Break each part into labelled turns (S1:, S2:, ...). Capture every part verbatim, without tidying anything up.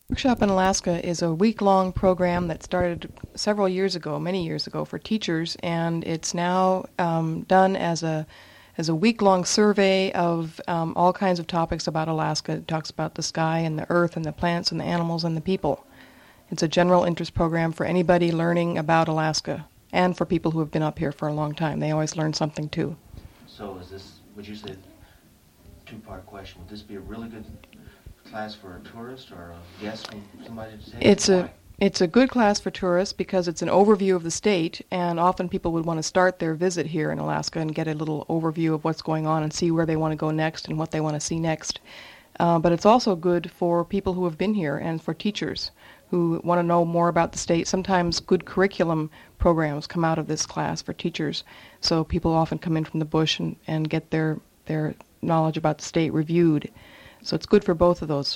S1: Workshop in Alaska is a week-long program that started several years ago, many years ago, for teachers, and it's now um, done as a as a week-long survey of um, all kinds of topics about Alaska. It talks about the sky and the earth and the plants and the animals and the people. It's a general interest program for anybody learning about Alaska, and for people who have been up here for a long time. They always learn something too.
S2: So is this, would you say, two-part question, would this be a really good class for a tourist or a guest from somebody to take?
S1: It's a it's a good class for tourists because it's an overview of the state, and often people would want to start their visit here in Alaska and get a little overview of what's going on and see where they want to go next and what they want to see next. Uh, but it's also good for people who have been here and for teachers who want to know more about the state. Sometimes good curriculum programs come out of this class for teachers, so people often come in from the bush and, and get their their knowledge about the state reviewed. So it's good for both of those.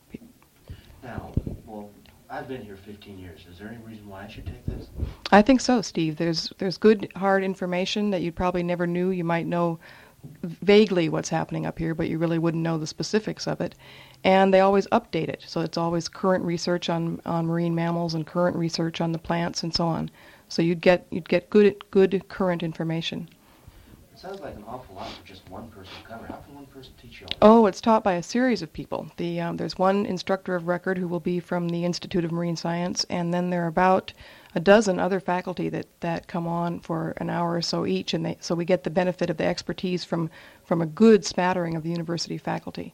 S2: Now, well, I've been here fifteen years. Is there any reason why I should take this?
S1: I think so, Steve. There's there's good, hard information that you probably never knew. You might know vaguely what's happening up here, but you really wouldn't know the specifics of it. And they always update it, so it's always current research on, on marine mammals and current research on the plants and so on. So you'd get you'd get good good current information.
S2: It sounds like an awful lot for just one person to cover. How can one person teach you all?
S1: Oh, it's taught by a series of people. The um, there's one instructor of record who will be from the Institute of Marine Science, and then there are about a dozen other faculty that, that come on for an hour or so each, and they, so we get the benefit of the expertise from, from a good smattering of the university faculty.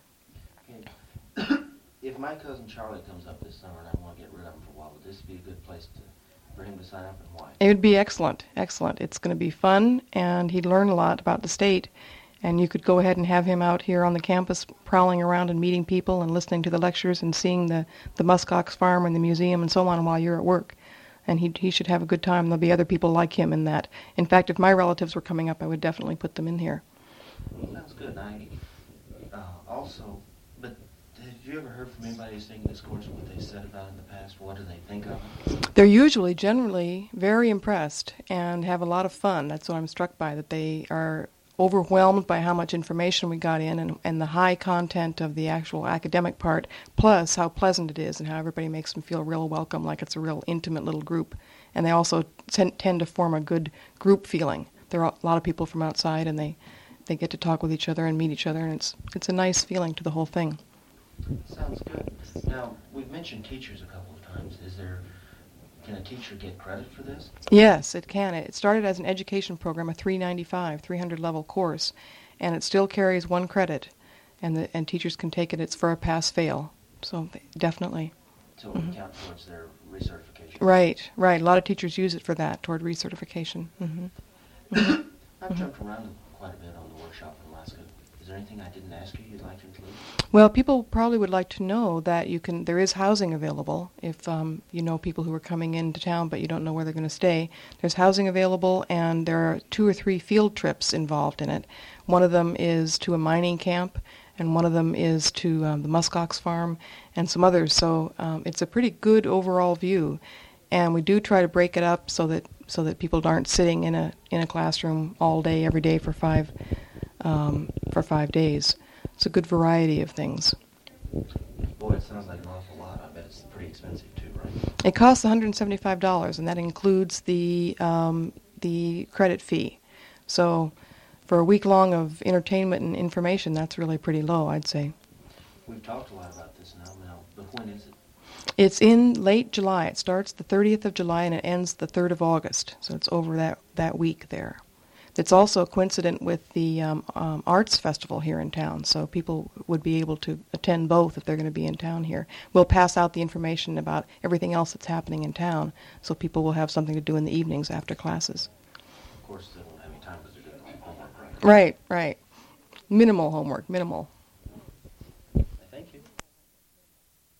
S2: Okay. If my cousin Charlie comes up this summer and I want to get rid of him for a while, would this be a good place to, for him to sign up, and why?
S1: It would be excellent, excellent. It's going to be fun, and he'd learn a lot about the state. And you could go ahead and have him out here on the campus prowling around and meeting people and listening to the lectures and seeing the, the muskox farm and the museum and so on while you're at work. And he he should have a good time. There'll be other people like him in that. In fact, if my relatives were coming up, I would definitely put them in here.
S2: Sounds good. I, uh, also, but have you ever heard from anybody who's taking this course what they said about it in the past? What do they think of it?
S1: They're usually, generally, very impressed and have a lot of fun. That's what I'm struck by, that they are overwhelmed by how much information we got in and, and the high content of the actual academic part, plus how pleasant it is and how everybody makes them feel real welcome, like it's a real intimate little group. And they also ten, tend to form a good group feeling. There are a lot of people from outside, and they, they get to talk with each other and meet each other, and it's it's a nice feeling to the whole thing.
S2: Sounds good. Now, we've mentioned teachers a couple of times. Is there, can a teacher get credit for this?
S1: Yes, it can. It started as an education program, a three ninety-five, three hundred level course, and it still carries one credit, and the, and teachers can take it. It's for a pass-fail, so they, definitely.
S2: So it would count towards their recertification.
S1: Right, right. A lot of teachers use it for that, toward recertification. Mm-hmm. Mm-hmm.
S2: I've jumped around quite a bit on the workshop in Alaska. Is there anything I didn't ask you you'd like to include?
S1: Well, people probably would like to know that you can. There is housing available if um, you know people who are coming into town, but you don't know where they're going to stay. There's housing available, and there are two or three field trips involved in it. One of them is to a mining camp, and one of them is to um, the muskox farm, and some others. So um, it's a pretty good overall view, and we do try to break it up so that so that people aren't sitting in a in a classroom all day every day for five um, for five days. It's a good variety of things.
S2: Boy, it sounds like an awful lot. I bet it's pretty expensive too, right?
S1: It costs one hundred seventy-five dollars, and that includes the um, the credit fee. So for a week long of entertainment and information, that's really pretty low, I'd say.
S2: We've talked a lot about this now, now, but when is it?
S1: It's in late July. It starts the thirtieth of July, and it ends the third of August. So it's over that, that week there. It's also coincident with the um, um, arts festival here in town, so people would be able to attend both if they're going to be in town here. We'll pass out the information about everything else that's happening in town, so people will have something to do in the evenings after classes.
S2: Of course, they won't have any time because they're doing homework, right?
S1: Right, right. Minimal homework, minimal.